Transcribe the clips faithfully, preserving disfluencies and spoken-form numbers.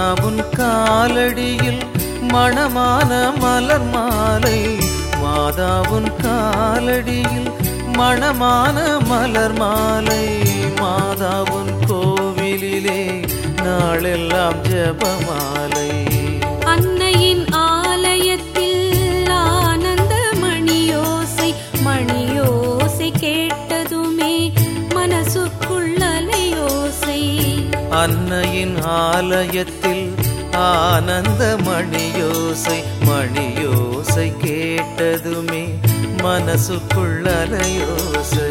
மாதாவுன் காலடியில் மணமான மலர் மாலை, மாதாவுன் காலடியில் மணமான மலர் மாலை, மாதாவுன் கோவிலிலே நாளெல்லாம் ஜெபமாலை. அன்னையின் ஆலயத்தில் ஆனந்த மணியோசை, மணியோசை கேட்டதுமே மனசுக்குள் அலையோசை. அன்னையின் ஆலயத்தில் ஆனந்த மணியோசை, மணியோசை கேட்டதுமே மனசுக்குள் அலையோசை.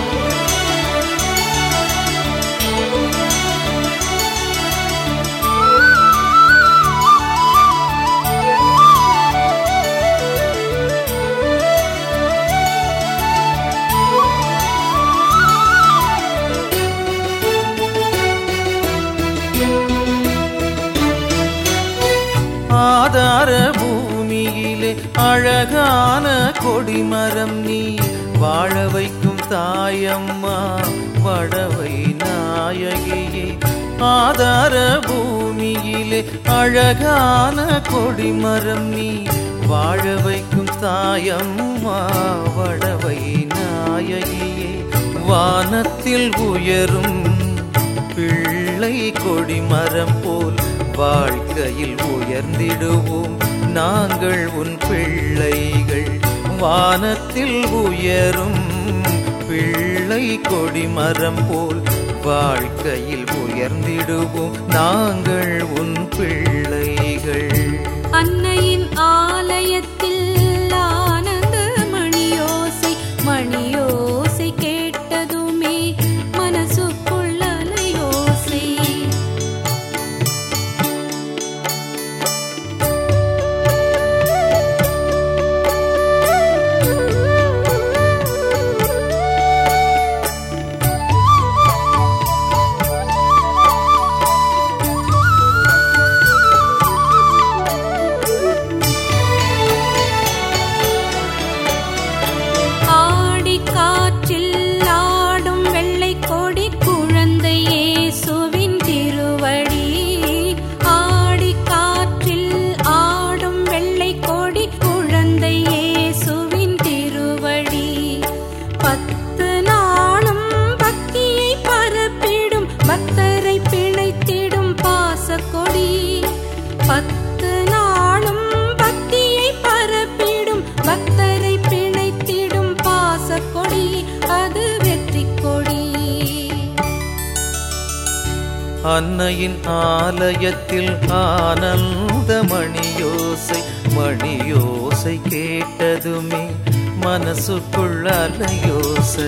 ஆதார பூமியிலே அழகான கொடிமரம் நீ, வாழ வைக்கும் தாயம்மா வடவை நாயகியே. ஆதார பூமியிலே அழகான கொடிமரம் நீ, வாழ வைக்கும் தாயம்மா வடவை நாயகியே. வானத்தில் உயரும் பிள்ளை கொடிமரம் போல் வாழ்க்கையில் உயர்ந்திடுவோம் நாங்கள் உன் பிள்ளைகள். வானத்தில் உயரும் பிள்ளை கொடிமரம் போல் வாழ்க்கையில் உயர்ந்திடுவோம் நாங்கள் உன் பிள்ளைகள். அன்னையின் ஆலயத்தில் ஆனந்த மணியோசை, மணியோசை கேட்டதுமே மனசுக்குள் அலையோசை. பத்து நாளும் பக்தியை பரப்பிடும் பக்தரை பிணைத்திடும் பாசக்கொடி, அது வெற்றி கொடி. அன்னையின் ஆலயத்தில் ஆனந்த மணியோசை, மணியோசை கேட்டதுமே மனசுக்குள் அலையோசை.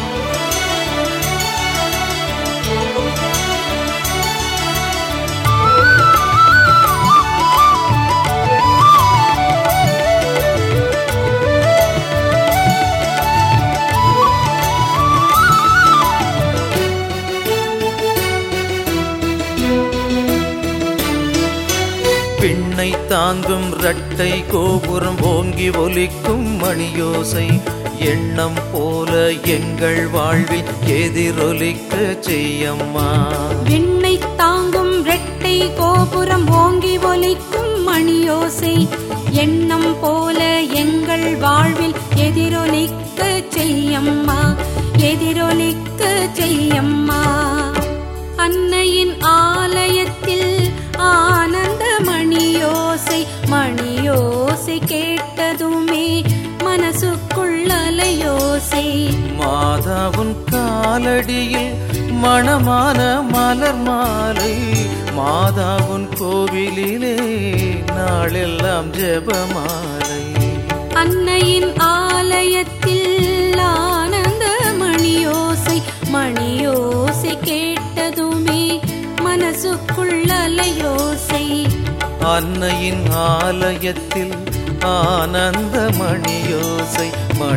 பின்னை தாங்கும் இரட்டை கோபுரம் ஓங்கி ஒலிக்கும் மணியோசை, எண்ணம் போல எங்கள் வாழ்வில் எதிரொலிக்க செய்யம்மா. விண்ணை தாங்கும் இரட்டை கோபுரம் ஓங்கி ஒலிக்கும் மணியோசை, எண்ணம் போல எங்கள் வாழ்வில் எதிரொலிக்க செய்யம்மா, எதிரொலிக்க செய்யம்மா. அன்னையின் ஆலயத்தில் ஆனந்த மணியோசை, மணியோசை கேட்டதுமே மனசுக்குள் அலையோசை. மாதாவுன் காலடியில் மணமான மலர் மாலை, மாதாவுன் கோவிலிலே நாளெல்லாம் ஜெபமாலை. அன்னையின் ஆலயத்தில் ஆனந்த மணியோசை, மணியோசை கேட்டதுமே மனசுக்குள் அலையோசை. அன்னையின் ஆலயத்தில் ஆனந்த மணியோசை,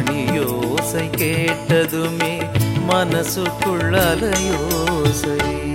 மணியோசை கேட்டதுமே மனசுக்குள் அலையோசை.